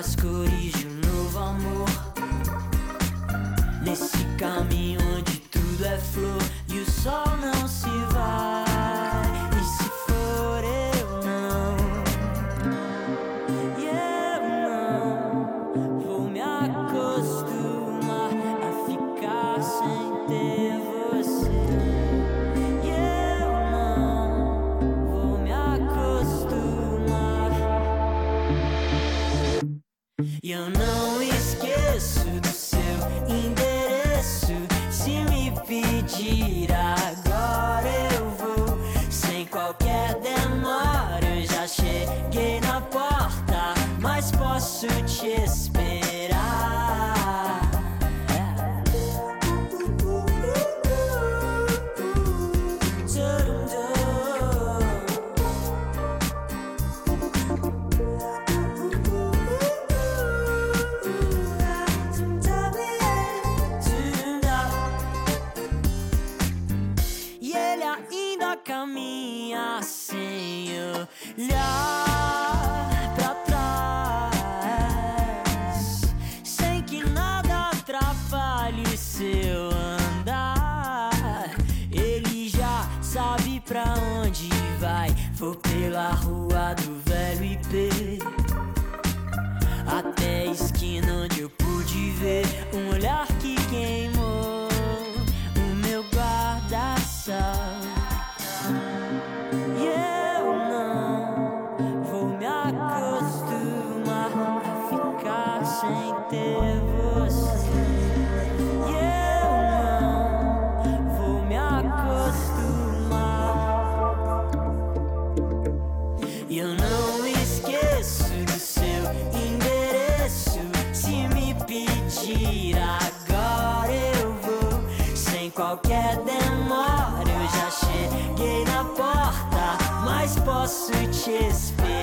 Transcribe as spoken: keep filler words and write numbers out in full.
as cores de um novo amor. Nesse caminho onde tudo é flor e o sol não se vai. E se for eu não, e eu não vou me acostumar a ficar sem ter você. E eu não vou me acostumar. E eu não esqueço do seu endereço. Se me pedir agora eu vou, sem qualquer demora. Eu já cheguei na porta, mas posso te esperar. E ele ainda caminha sem olhar pra trás, sem que nada atrapalhe seu andar. Ele já sabe pra onde vai. Vou pela rua do velho I P, até a esquina onde eu pude ver um olhar que queimou o meu guarda-sol. E eu não vou me acostumar a ficar sem ter você. E eu não vou me acostumar. E eu não esqueço do seu endereço. Se me pedir agora eu vou, sem qualquer demora. Eu já cheguei na porta, mas posso te esperar.